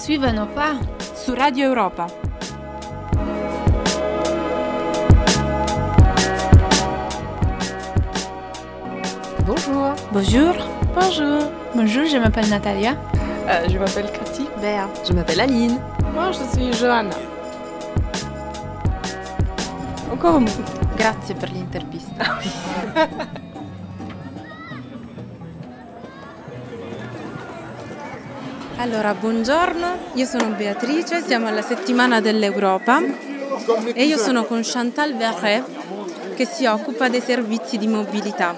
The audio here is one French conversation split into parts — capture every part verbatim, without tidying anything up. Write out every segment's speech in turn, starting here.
Suivano pas su Radio Europa. Bonjour. Bonjour. Bonjour. Bonjour, je m'appelle Natalia. Euh, je m'appelle Cathy. Béa. Je m'appelle Aline. Moi, je suis Johanna. Encore un mot. Grazie per l'intervista. Allora, buongiorno, io sono Beatrice, siamo alla settimana dell'Europa e io sono con Chantal Verret che si occupa dei servizi di mobilità.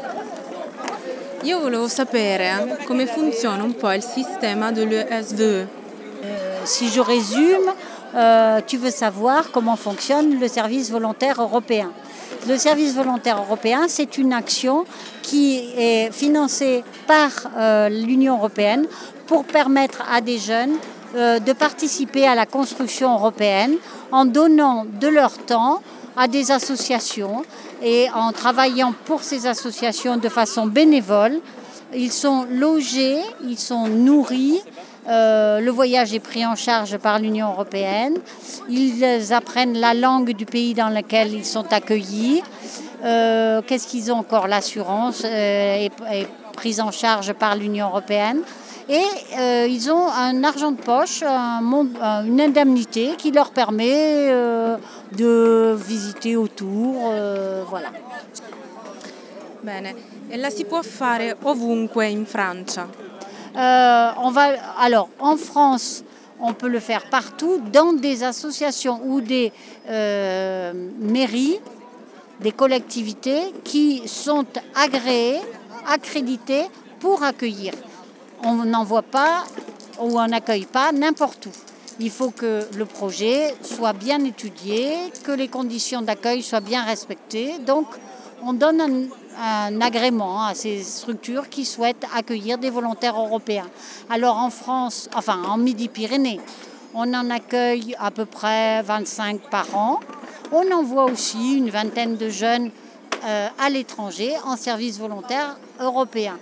Io volevo sapere come funziona un po' il sistema dell'E S V E. Euh, si je résume, euh, tu veux savoir comment fonctionne le service volontaire européen. Le service volontaire européen, c'est une action qui est financée par euh, l'Union européenne pour permettre à des jeunes euh, de participer à la construction européenne en donnant de leur temps à des associations et en travaillant pour ces associations de façon bénévole. Ils sont logés, ils sont nourris, euh, le voyage est pris en charge par l'Union européenne, ils apprennent la langue du pays dans lequel ils sont accueillis. Euh, qu'est-ce qu'ils ont encore? L'assurance euh, est, est prise en charge par l'Union européenne. Et euh, ils ont un argent de poche, un, une indemnité qui leur permet euh, de visiter autour, euh, voilà. Bene, e la si può fare ovunque in Francia? Euh, on va, alors, en France, on peut le faire partout, dans des associations ou des euh, mairies, des collectivités qui sont agréées, accréditées pour accueillir. On n'envoie pas ou on n'accueille pas n'importe où. Il faut que le projet soit bien étudié, que les conditions d'accueil soient bien respectées. Donc, on donne un, un agrément à ces structures qui souhaitent accueillir des volontaires européens. Alors en France, enfin en Midi-Pyrénées, on en accueille à peu près vingt-cinq par an. On envoie aussi une vingtaine de jeunes euh, à l'étranger en service volontaire européen.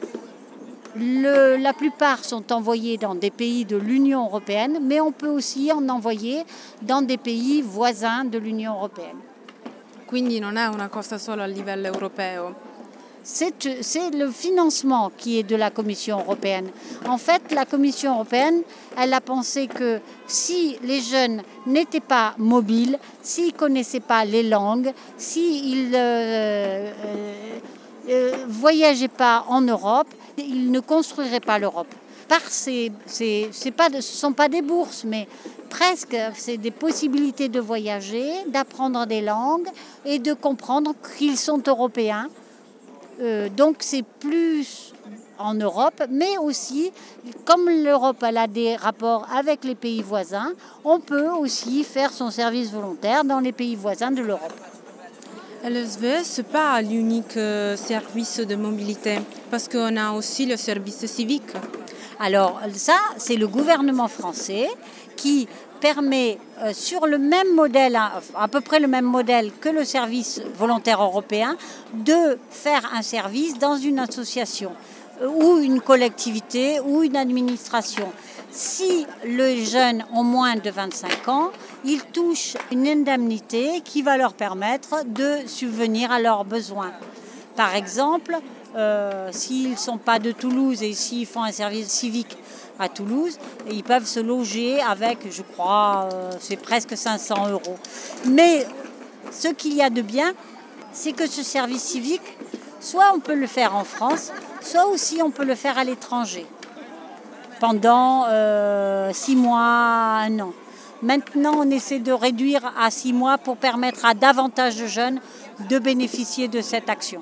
Le, la plupart sont envoyés dans des pays de l'Union européenne, mais on peut aussi en envoyer dans des pays voisins de l'Union européenne. Quindi non è una cosa solo a livello europeo. C'est, c'est le financement qui est de la Commission européenne. En fait, la Commission européenne, elle a pensé que si les jeunes n'étaient pas mobiles, s'ils ne connaissaient pas les langues, s'ils ne euh, euh, voyageaient pas en Europe, ils ne construiraient pas l'Europe. Par ces, ces, c'est pas, ce ne sont pas des bourses, mais presque, c'est des possibilités de voyager, d'apprendre des langues et de comprendre qu'ils sont européens. Euh, donc c'est plus en Europe, mais aussi, comme l'Europe elle a des rapports avec les pays voisins, on peut aussi faire son service volontaire dans les pays voisins de l'Europe. L'E S V E, ce n'est pas l'unique service de mobilité, parce qu'on a aussi le service civique. Alors ça, c'est le gouvernement français qui permet, euh, sur le même modèle, à, à peu près le même modèle que le service volontaire européen, de faire un service dans une association euh, ou une collectivité ou une administration. Si les jeunes ont moins de vingt-cinq ans, ils touchent une indemnité qui va leur permettre de subvenir à leurs besoins. Par exemple, euh, s'ils ne sont pas de Toulouse et s'ils font un service civique à Toulouse, ils peuvent se loger avec, je crois, euh, c'est presque cinq cents euros. Mais ce qu'il y a de bien, c'est que ce service civique, soit on peut le faire en France, soit aussi on peut le faire à l'étranger, pendant euh, six mois, un an. Maintenant, on essaie de réduire à six mois pour permettre à davantage de jeunes de bénéficier de cette action.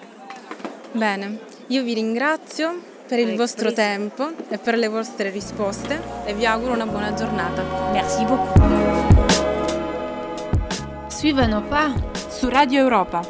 Bene, io vi ringrazio per il vostro tempo e per le vostre risposte e vi auguro una buona giornata. Merci beaucoup. Suivano pas su Radio Europa.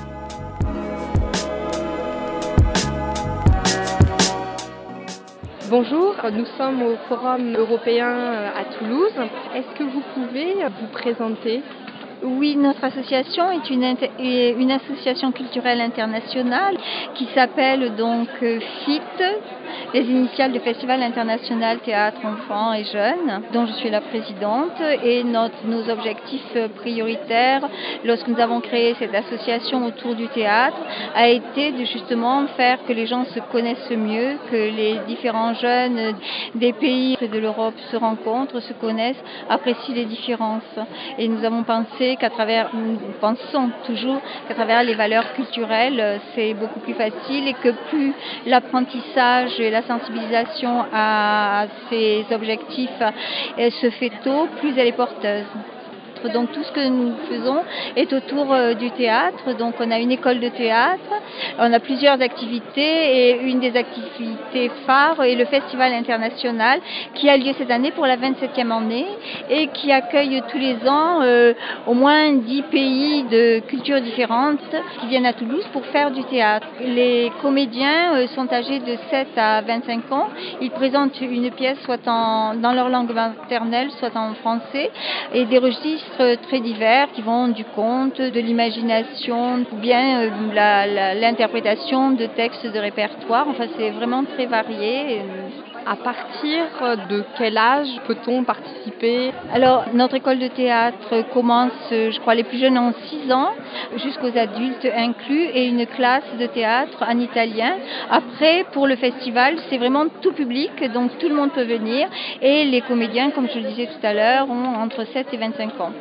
Bonjour, nous sommes au Forum européen à Toulouse. Est-ce que vous pouvez vous présenter ? Oui, notre association est une, inter- est une association culturelle internationale qui s'appelle donc euh, F I T, les initiales du Festival international Théâtre Enfants et Jeunes, dont je suis la présidente. Et notre, nos objectifs prioritaires, lorsque nous avons créé cette association autour du théâtre, a été de justement faire que les gens se connaissent mieux, que les différents jeunes des pays de l'Europe se rencontrent, se connaissent, apprécient les différences. Et nous avons pensé qu'à travers, nous pensons toujours qu'à travers les valeurs culturelles, c'est beaucoup plus facile et que plus l'apprentissage et la sensibilisation à ces objectifs se fait tôt, plus elle est porteuse. Donc tout ce que nous faisons est autour euh, du théâtre. Donc on a une école de théâtre, on a plusieurs activités et une des activités phares est le Festival international qui a lieu cette année pour la vingt-septième année et qui accueille tous les ans euh, au moins dix pays de cultures différentes qui viennent à Toulouse pour faire du théâtre. Les comédiens euh, sont âgés de sept à vingt-cinq ans. Ils présentent une pièce soit en, dans leur langue maternelle, soit en français et des registres très divers qui vont du conte, de l'imagination ou bien euh, la, la, l'interprétation de textes de répertoire. Enfin, c'est vraiment très varié. À partir de quel âge peut-on participer? Alors, notre école de théâtre commence, je crois, les plus jeunes ont six ans, jusqu'aux adultes inclus, et une classe de théâtre en italien. Après, pour le festival, c'est vraiment tout public, donc tout le monde peut venir, et les comédiens, comme je le disais tout à l'heure, ont entre sept et vingt-cinq ans.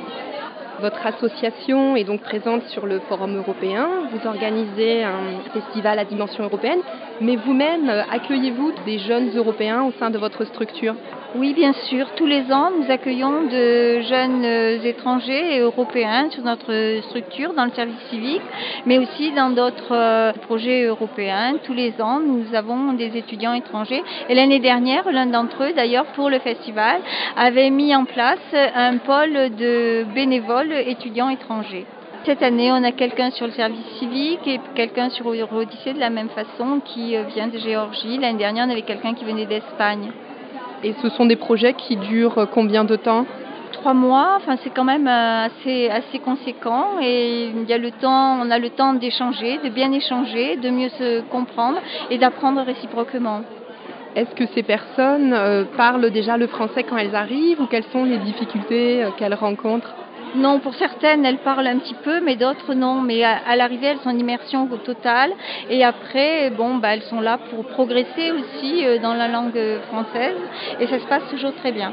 Votre association est donc présente sur le Forum européen. Vous organisez un festival à dimension européenne, mais vous-même, accueillez-vous des jeunes Européens au sein de votre structure? Oui, bien sûr. Tous les ans, nous accueillons de jeunes étrangers et européens sur notre structure, dans le service civique, mais aussi dans d'autres projets européens. Tous les ans, nous avons des étudiants étrangers. Et l'année dernière, l'un d'entre eux, d'ailleurs, pour le festival, avait mis en place un pôle de bénévoles étudiants étrangers. Cette année, on a quelqu'un sur le service civique et quelqu'un sur Odyssée de la même façon qui vient de Géorgie. L'année dernière, on avait quelqu'un qui venait d'Espagne. Et ce sont des projets qui durent combien de temps? Trois mois, enfin c'est quand même assez, assez conséquent et il y a le temps, on a le temps d'échanger, de bien échanger, de mieux se comprendre et d'apprendre réciproquement. Est-ce que ces personnes euh, parlent déjà le français quand elles arrivent ou quelles sont les difficultés euh, qu'elles rencontrent? Non, pour certaines, elles parlent un petit peu, mais d'autres non. Mais à, à l'arrivée, elles sont en immersion totale. Et après, bon, bah, elles sont là pour progresser aussi euh, dans la langue française. Et ça se passe toujours très bien.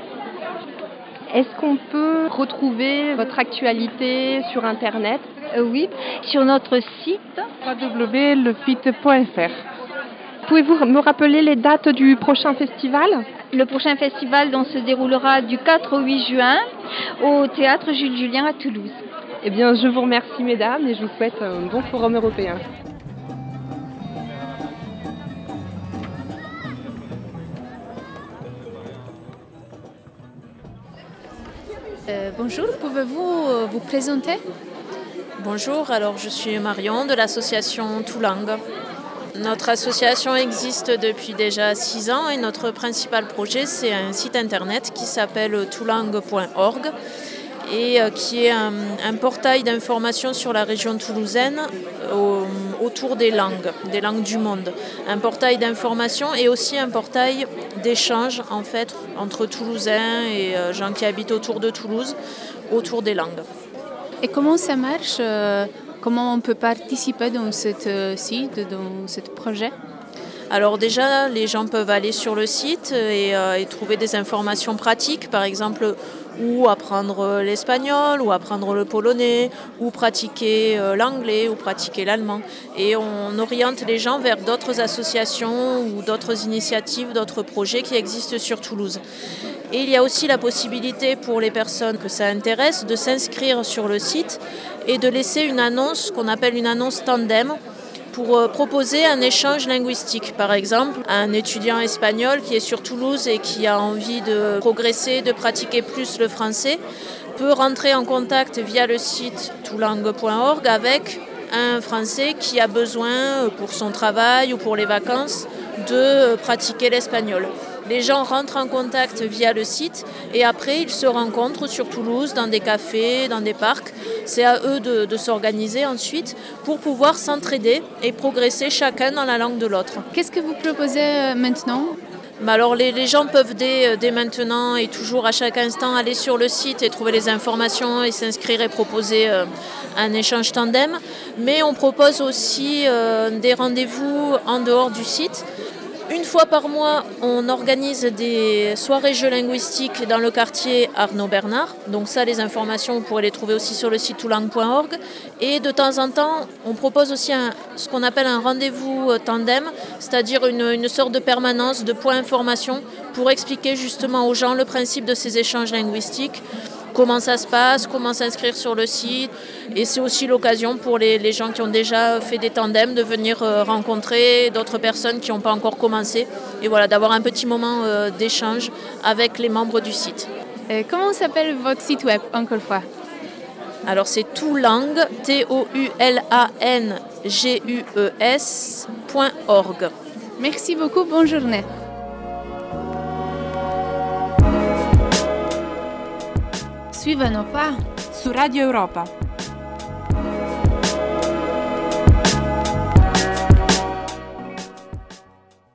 Est-ce qu'on peut retrouver votre actualité sur Internet? euh, Oui, sur notre site w w w point le f i t point f r. Pouvez-vous me rappeler les dates du prochain festival? Le prochain festival donc, se déroulera du quatre au huit juin au Théâtre Jules Julien à Toulouse. Eh bien, je vous remercie, mesdames, et je vous souhaite un bon forum européen. Euh, bonjour, pouvez-vous euh, vous présenter? Bonjour, alors je suis Marion de l'association Toulang. Notre association existe depuis déjà six ans et notre principal projet c'est un site internet qui s'appelle toulang point org et qui est un, un portail d'information sur la région toulousaine au, autour des langues, des langues du monde. Un portail d'information et aussi un portail d'échange en fait entre Toulousains et gens qui habitent autour de Toulouse, autour des langues. Et comment ça marche? Comment on peut participer dans ce site, dans ce projet? Alors déjà, les gens peuvent aller sur le site et, euh, et trouver des informations pratiques, par exemple où apprendre l'espagnol, ou apprendre le polonais, ou pratiquer euh, l'anglais, ou pratiquer l'allemand. Et on oriente les gens vers d'autres associations ou d'autres initiatives, d'autres projets qui existent sur Toulouse. Et il y a aussi la possibilité pour les personnes que ça intéresse de s'inscrire sur le site et de laisser une annonce qu'on appelle une annonce tandem pour proposer un échange linguistique. Par exemple, un étudiant espagnol qui est sur Toulouse et qui a envie de progresser, de pratiquer plus le français, peut rentrer en contact via le site toulang point org avec un Français qui a besoin pour son travail ou pour les vacances de pratiquer l'espagnol. Les gens rentrent en contact via le site et après ils se rencontrent sur Toulouse dans des cafés, dans des parcs. C'est à eux de, de s'organiser ensuite pour pouvoir s'entraider et progresser chacun dans la langue de l'autre. Qu'est-ce que vous proposez maintenant ? Mais alors les, les gens peuvent dès, dès maintenant et toujours à chaque instant aller sur le site et trouver les informations et s'inscrire et proposer euh, un échange tandem. Mais on propose aussi euh, des rendez-vous en dehors du site. Une fois par mois, on organise des soirées jeux linguistiques dans le quartier Arnaud Bernard. Donc ça, les informations, vous pourrez les trouver aussi sur le site toulang point org. Et de temps en temps, on propose aussi un, ce qu'on appelle un rendez-vous tandem, c'est-à-dire une, une sorte de permanence, de point information, pour expliquer justement aux gens le principe de ces échanges linguistiques, comment ça se passe, comment s'inscrire sur le site. Et c'est aussi l'occasion pour les, les gens qui ont déjà fait des tandems de venir euh, rencontrer d'autres personnes qui n'ont pas encore commencé. Et voilà, d'avoir un petit moment euh, d'échange avec les membres du site. Et comment s'appelle votre site web, encore une fois ? Alors c'est toulang, T O U L A N G U E S point org. Merci beaucoup, bonne journée. Suivez nos pas su Radio Europa.